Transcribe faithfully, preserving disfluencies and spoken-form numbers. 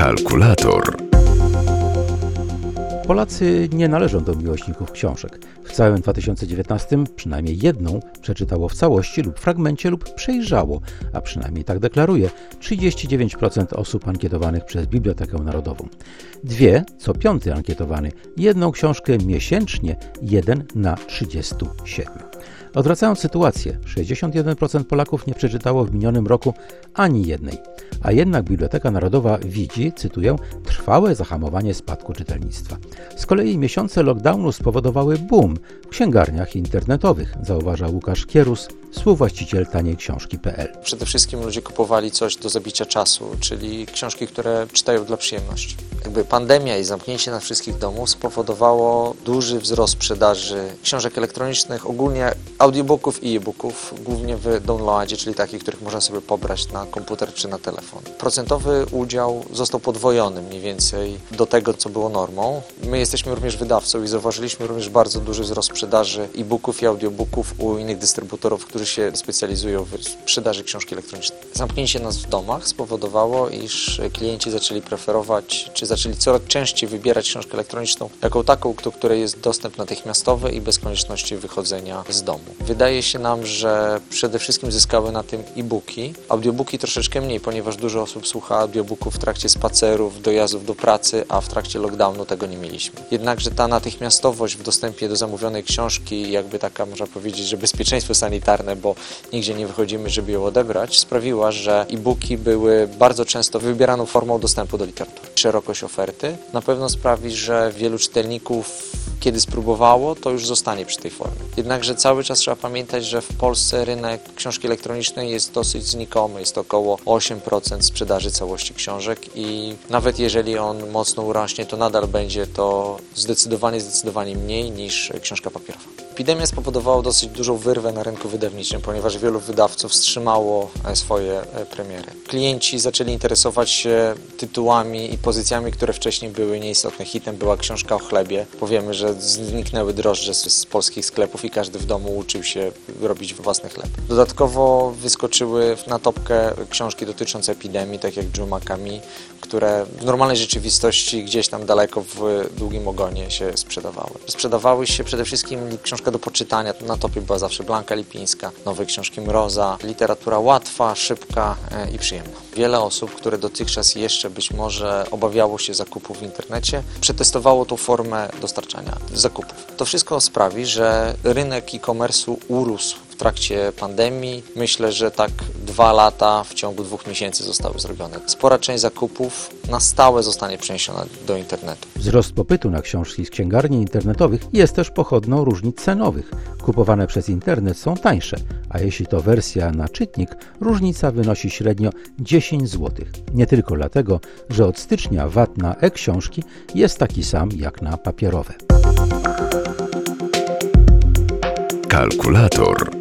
Kalkulator. Polacy nie należą do miłośników książek. W całym dwa tysiące dziewiętnastym przynajmniej jedną przeczytało w całości lub fragmencie lub przejrzało, a przynajmniej tak deklaruje trzydzieści dziewięć procent osób ankietowanych przez Bibliotekę Narodową. Dwie, co piąty ankietowany, jedną książkę miesięcznie, jeden na trzydziestu siedmiu. Odwracając sytuację, sześćdziesiąt jeden procent Polaków nie przeczytało w minionym roku ani jednej, a jednak Biblioteka Narodowa widzi, cytuję, trwałe zahamowanie spadku czytelnictwa. Z kolei miesiące lockdownu spowodowały boom w księgarniach internetowych, zauważa Łukasz Kierus, współwłaściciel taniej książki kropka pe el. Przede wszystkim ludzie kupowali coś do zabicia czasu, czyli książki, które czytają dla przyjemności. Jakby pandemia i zamknięcie nas wszystkich domów spowodowało duży wzrost sprzedaży książek elektronicznych, ogólnie audiobooków i e-booków, głównie w downloadzie, czyli takich, których można sobie pobrać na komputer czy na telefon. Procentowy udział został podwojony mniej więcej do tego, co było normą. My jesteśmy również wydawcą i zauważyliśmy również bardzo duży wzrost sprzedaży e-booków i audiobooków u innych dystrybutorów, którzy się specjalizują w sprzedaży książki elektronicznej. Zamknięcie nas w domach spowodowało, iż klienci zaczęli preferować, czy zaczęli coraz częściej wybierać książkę elektroniczną jako taką, do której jest dostęp natychmiastowy i bez konieczności wychodzenia z domu. Wydaje się nam, że przede wszystkim zyskały na tym e-booki, audiobooki troszeczkę mniej, ponieważ dużo osób słucha audiobooków w trakcie spacerów, dojazdów do pracy, a w trakcie lockdownu tego nie mieliśmy. Jednakże ta natychmiastowość w dostępie do zamówionej książki, jakby taka, można powiedzieć, że bezpieczeństwo sanitarne, bo nigdzie nie wychodzimy, żeby ją odebrać, sprawiła, że e-booki były bardzo często wybieraną formą dostępu do literatury. Szerokość oferty na pewno sprawi, że wielu czytelników, kiedy spróbowało, to już zostanie przy tej formie. Jednakże cały czas trzeba pamiętać, że w Polsce rynek książki elektronicznej jest dosyć znikomy. Jest to około osiem procent sprzedaży całości książek i nawet jeżeli on mocno urośnie, to nadal będzie to zdecydowanie, zdecydowanie mniej niż książka papierowa. Epidemia spowodowała dosyć dużą wyrwę na rynku wydawniczym, ponieważ wielu wydawców wstrzymało swoje premiery. Klienci zaczęli interesować się tytułami i pozycjami, które wcześniej były nieistotne. Hitem była książka o chlebie. Powiemy, że zniknęły drożdże z, z polskich sklepów i każdy w domu uczył się robić własny chleb. Dodatkowo wyskoczyły na topkę książki dotyczące epidemii, tak jak Joe Macamie, które w normalnej rzeczywistości gdzieś tam daleko w długim ogonie się sprzedawały. Sprzedawały się przede wszystkim książka do poczytania. Na topie była zawsze Blanka Lipińska, nowe książki Mroza, literatura łatwa, szybka i przyjemna. Wiele osób, które dotychczas jeszcze być może obawiało się zakupów w internecie, przetestowało tą formę dostarczania zakupów. To wszystko sprawi, że rynek e-commerce'u urósł w trakcie pandemii. Myślę, że tak dwa lata w ciągu dwóch miesięcy zostały zrobione. Spora część zakupów na stałe zostanie przeniesiona do internetu. Wzrost popytu na książki z księgarni internetowych jest też pochodną różnic cenowych. Kupowane przez internet są tańsze, a jeśli to wersja na czytnik, różnica wynosi średnio dziesięć złotych. Nie tylko dlatego, że od stycznia V A T na e-książki jest taki sam jak na papierowe. Kalkulator.